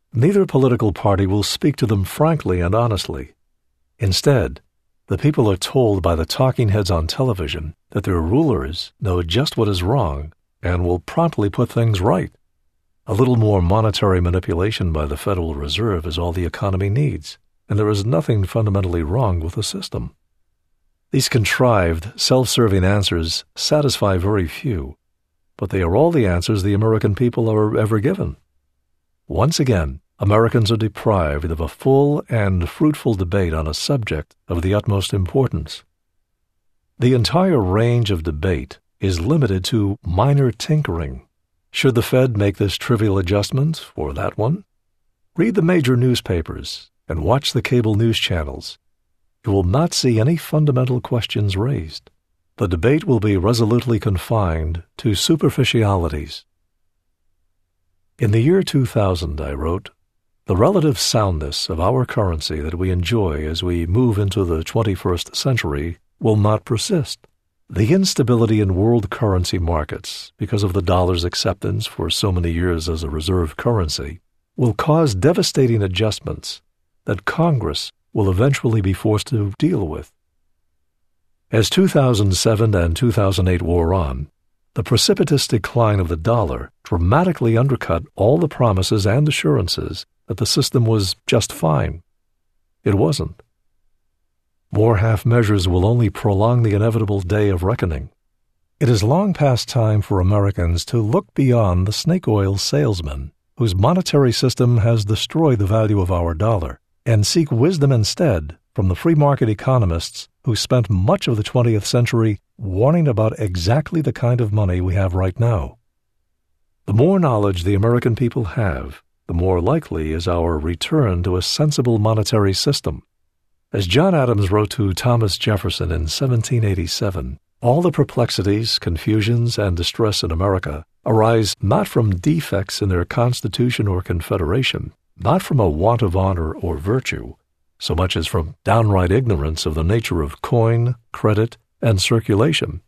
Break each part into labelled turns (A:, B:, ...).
A: neither political party will speak to them frankly and honestly. Instead, the people are told by the talking heads on television that their rulers know just what is wrong and will promptly put things right. A little more monetary manipulation by the Federal Reserve is all the economy needs, and there is nothing fundamentally wrong with the system. These contrived, self-serving answers satisfy very few, but they are all the answers the American people are ever given. Once again, Americans are deprived of a full and fruitful debate on a subject of the utmost importance. The entire range of debate is limited to minor tinkering. Should the Fed make this trivial adjustment or that one? Read the major newspapers and watch the cable news channels. You will not see any fundamental questions raised. The debate will be resolutely confined to superficialities. In the year 2000, I wrote, "The relative soundness of our currency that we enjoy as we move into the 21st century will not persist. The instability in world currency markets, because of the dollar's acceptance for so many years as a reserve currency, will cause devastating adjustments that Congress will eventually be forced to deal with." As 2007 and 2008 wore on, the precipitous decline of the dollar dramatically undercut all the promises and assurances that the system was just fine. It wasn't. More half measures will only prolong the inevitable day of reckoning. It is long past time for Americans to look beyond the snake oil salesman whose monetary system has destroyed the value of our dollar, and seek wisdom instead from the free market economists who spent much of the 20th century warning about exactly the kind of money we have right now. The more knowledge the American people have, the more likely is our return to a sensible monetary system. As John Adams wrote to Thomas Jefferson in 1787, all the perplexities, confusions, and distress in America arise not from defects in their Constitution or Confederation, not from a want of honor or virtue, so much as from downright ignorance of the nature of coin, credit, and circulation.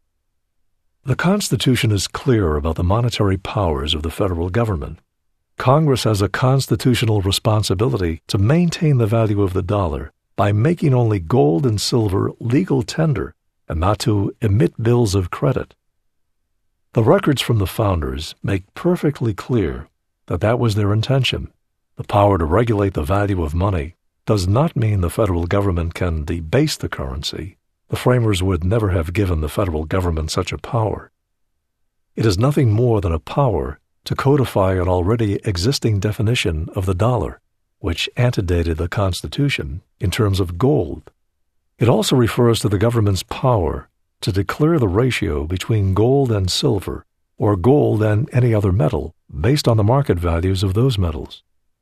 A: The Constitution is clear about the monetary powers of the federal government. Congress has a constitutional responsibility to maintain the value of the dollar by making only gold and silver legal tender and not to emit bills of credit. The records from the founders make perfectly clear that that was their intention. The power to regulate the value of money does not mean the federal government can debase the currency. The framers would never have given the federal government such a power. It is nothing more than a power to codify an already existing definition of the dollar, which antedated the Constitution in terms of gold. It also refers to the government's power to declare the ratio between gold and silver, or gold and any other metal, based on the market values of those metals.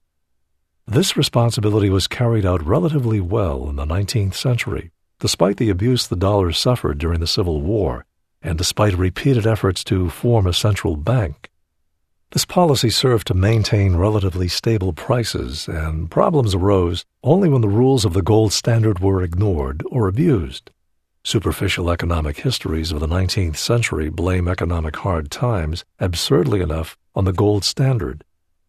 A: This responsibility was carried out relatively well in the 19th century, despite the abuse the dollar suffered during the Civil War, and despite repeated efforts to form a central bank. This policy served to maintain relatively stable prices, and problems arose only when the rules of the gold standard were ignored or abused. Superficial economic histories of the 19th century blame economic hard times, absurdly enough, on the gold standard.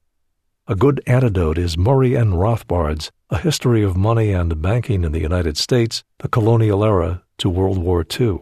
A: A good antidote is Murray N. Rothbard's A History of Money and Banking in the United States, the Colonial Era to World War II.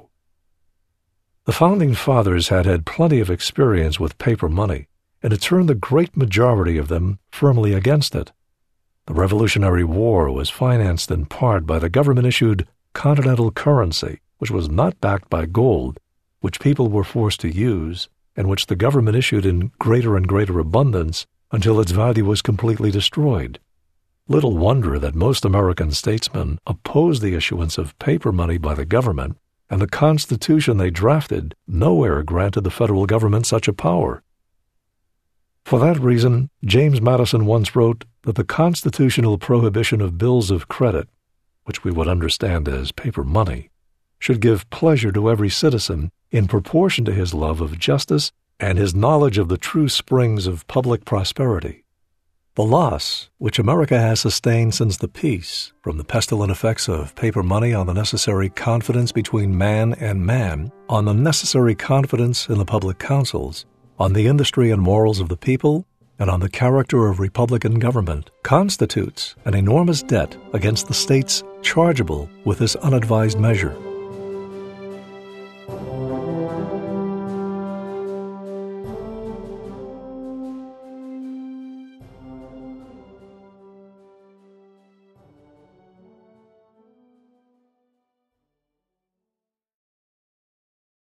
A: The Founding Fathers had plenty of experience with paper money, and it turned the great majority of them firmly against it. The Revolutionary War was financed in part by the government-issued continental currency, which was not backed by gold, which people were forced to use, and which the government issued in greater and greater abundance until its value was completely destroyed. Little wonder that most American statesmen opposed the issuance of paper money by the government, and the Constitution they drafted nowhere granted the federal government such a power. For that reason, James Madison once wrote that the constitutional prohibition of bills of credit, which we would understand as paper money, should give pleasure to every citizen in proportion to his love of justice and his knowledge of the true springs of public prosperity. The loss, which America has sustained since the peace, from the pestilent effects of paper money on the necessary confidence between man and man, on the necessary confidence in the public councils, on the industry and morals of the people, and on the character of Republican government constitutes an enormous debt against the states chargeable with this unadvised measure.